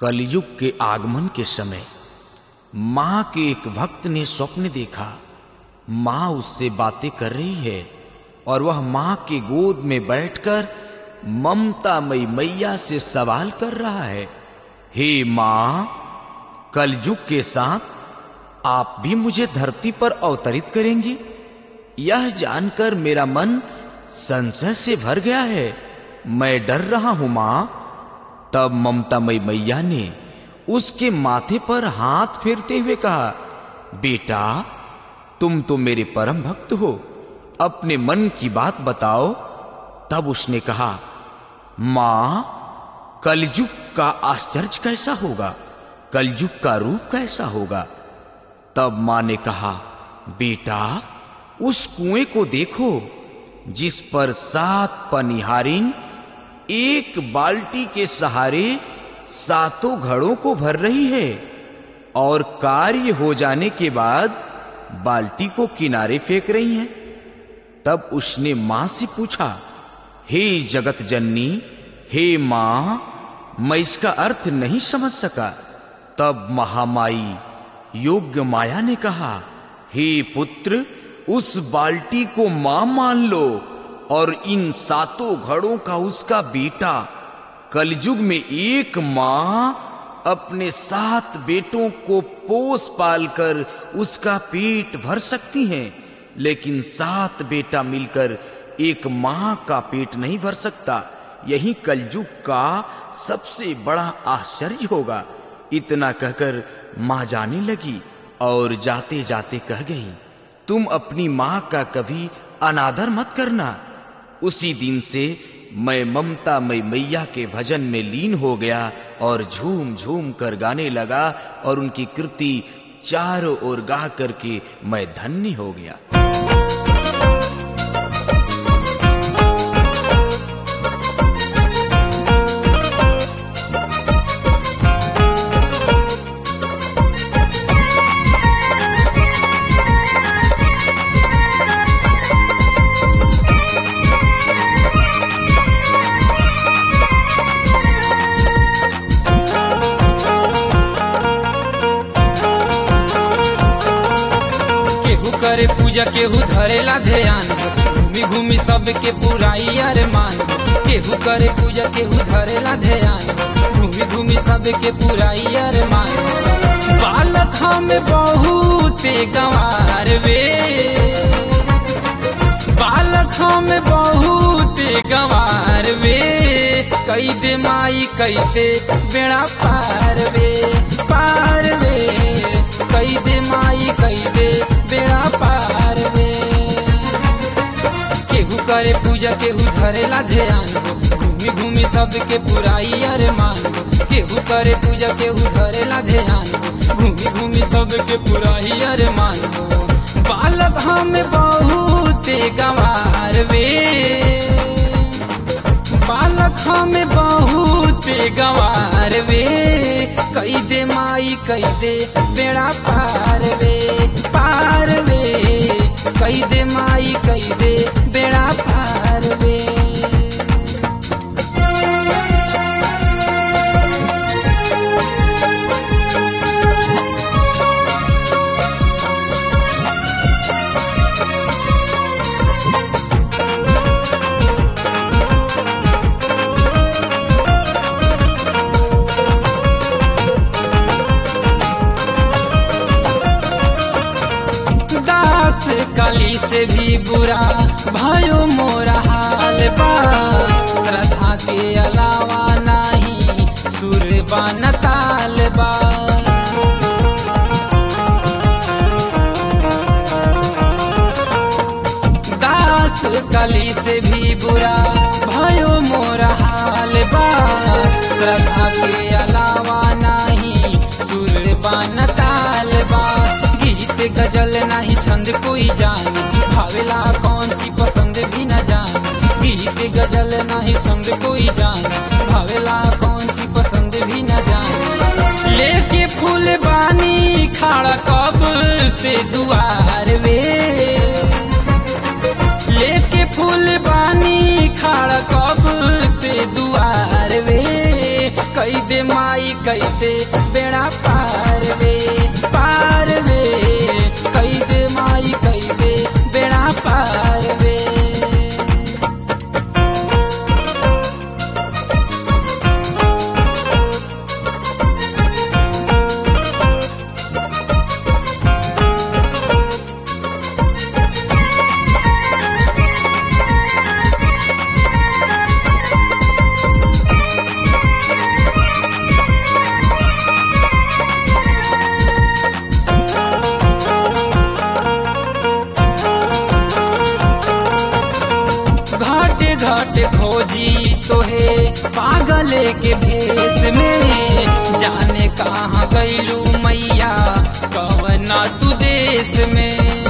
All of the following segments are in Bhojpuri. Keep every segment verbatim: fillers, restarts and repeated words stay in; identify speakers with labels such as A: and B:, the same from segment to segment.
A: कलयुग के आगमन के समय मां के एक भक्त ने स्वप्न देखा। मां उससे बातें कर रही है और वह मां के गोद में बैठकर ममतामयी मैया से सवाल कर रहा है, हे मां, कलयुग के साथ आप भी मुझे धरती पर अवतरित करेंगी? यह जानकर मेरा मन संशय से भर गया है, मैं डर रहा हूं मां। तब ममतामयी मैया ने उसके माथे पर हाथ फेरते हुए कहा, बेटा, तुम तो मेरे परम भक्त हो, अपने मन की बात बताओ। तब उसने कहा, मां, कलयुग का आश्चर्य कैसा होगा, कलयुग का रूप कैसा होगा? तब मां ने कहा, बेटा, उस कुएं को देखो जिस पर सात पनिहारिन एक बाल्टी के सहारे सातों घड़ों को भर रही है और कार्य हो जाने के बाद बाल्टी को किनारे फेंक रही हैं। तब उसने मां से पूछा, हे जगत जननी, हे मां, मैं इसका अर्थ नहीं समझ सका। तब महामाई योग्य माया ने कहा, हे पुत्र, उस बाल्टी को मां मान लो और इन सातों घड़ों का उसका बेटा। कलयुग में एक मां अपने सात बेटों को पोस पाल कर उसका पेट भर सकती हैं, लेकिन सात बेटा मिलकर एक मां का पेट नहीं भर सकता। यही कलयुग का सबसे बड़ा आश्चर्य होगा। इतना कहकर मां जाने लगी और जाते जाते कह गई, तुम अपनी मां का कभी अनादर मत करना। उसी दिन से मैं ममतामयी मैया के भजन में लीन हो गया और झूम झूम कर गाने लगा और उनकी कृति चारों ओर गा करके मैं धन्य हो गया।
B: करे पूजा केहू धरेला ध्यान, घूमी घूमी सबके पुराई अरमान। केहू करे पूजा केहू धरेला ध्यान, घूमी घूमी सबके पुराई अरमान। बालक हम बहुत गंवार वे, बालक हम बहुत गंवार वे। कई दे माई कैसे बेड़ा पार वे, पार वे। कई दे माई कई दे बेड़ा पार वे। केहू करे पूजा केहू धरेला ध्यान, घूमी घूमी सबके पुराई अरमान। केहू करे पूजा केहू धरेला ध्यान, घूमी घूमी सबके पुराई अरमान। बालक हम बहुत गंवार वे, बालक हम बहुत गंवार वे। कई दे माई कई दे बेड़ा पार वे, पार वे। कई दे माई कई दे बेड़ा पार वे। काली से भी बुरा भयो मोरा हाल बा। श्रद्धा के अलावा नहीं सुर बान ताल बा। दास काली से भी बुरा भयो मोरा हाल बा। श्रद्धा के अलावा नहीं सुर बान ताल बा। गीत गजल नहीं छंद कोई जान, भावेला कौन ची पसंद भी न जान। गीत गजल नहीं छंद कोई जान, भावेला कौन ची पसंद भी न जान। लेके फूल बानी खाड़ा कब से दुआर वे, लेके फूल बानी खाड़ा कब से दुआर वे। कई दे माई कई दे बेड़ा पार वे पार वे कई दे माई कई दे बेड़ा पार वे। घाट खोजी तोहे पागल के भेष में जाने कहाँ गईलू मैया कवना तू देश में।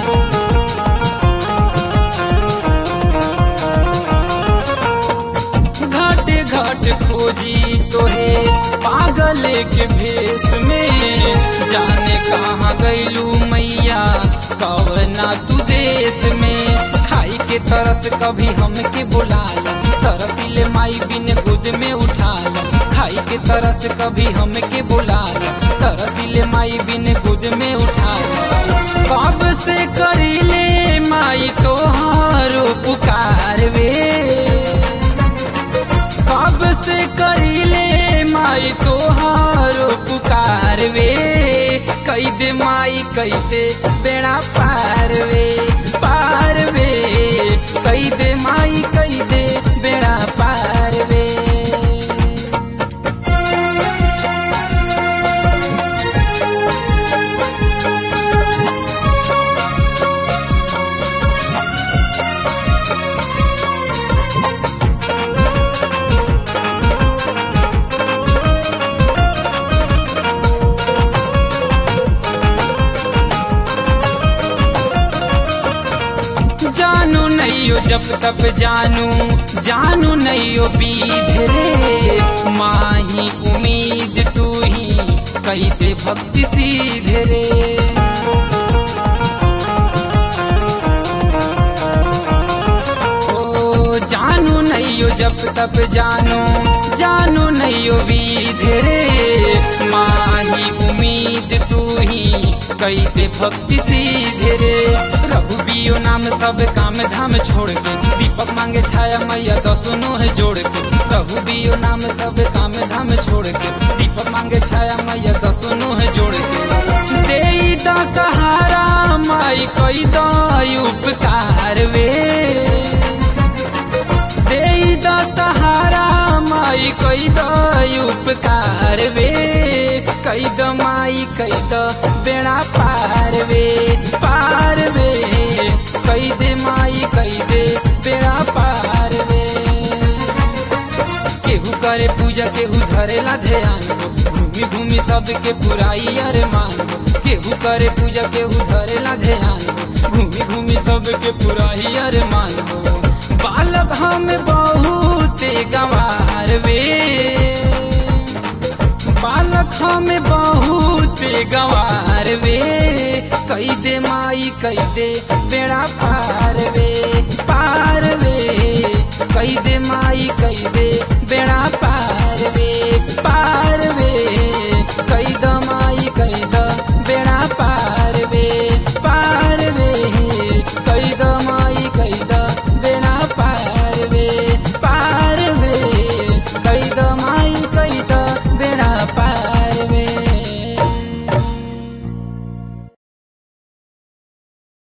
B: घाट घाट खोजी तोहे पागल के भेष में जाने कहाँ गईलू मैया कवना तू देश में। खाई के तरस कभी हमके बुलाला तरसीले माई बिन गोद में उठाला। खाई के तरस कभी हमके बुलाला तरसीले माई बिन गोद में उठाला। कब से करीले माई तोहारो पुकार वे कब से करीले माई तोहारो पुकार वे कई दे माई कई दे बेड़ा पार वे पार वे कई दे माई कई दे बेड़ा पार वे। जानू नैयो जब तब जानू जानू नैयो बीध रे माही उम्मीद तू ही कही दे भक्ति सीधे रे। ओ जानू नैयो जब तब जानू जानू नैयो बीध रे माही उम्मीद तू ही कही दे भक्ति सीधे रे। रघुबीओ नाम सब काम धाम छोड़ के दीपक मांगे छाया मैया दसुनो है जोड़ के। रघुबीओ नाम सब काम धाम छोड़ के दीपक मांगे छाया मैया दसुनो है जोड़ के। दे दा सहारा माई कोई दा उपकार वे दे दा सहारा माई कोई दा उपकार वे कई द माई कई द बेड़ा पार वे पार वे कई दे माई कई दे बेड़ा पार वे। केहू करे पूजा केहू धरेला ध्यान घूमी घूमी सबके पुराई अरमान। केहू करे पूजा केहू धरेला ध्यान घूमी घूमी सबके पुराई अरमान। बालक हम बहुत गंवार वे बालक हम बहुत गंवार वे कई दे माई कई दे बेड़ा पार वे पार वे कई दे माई कई दे बेड़ा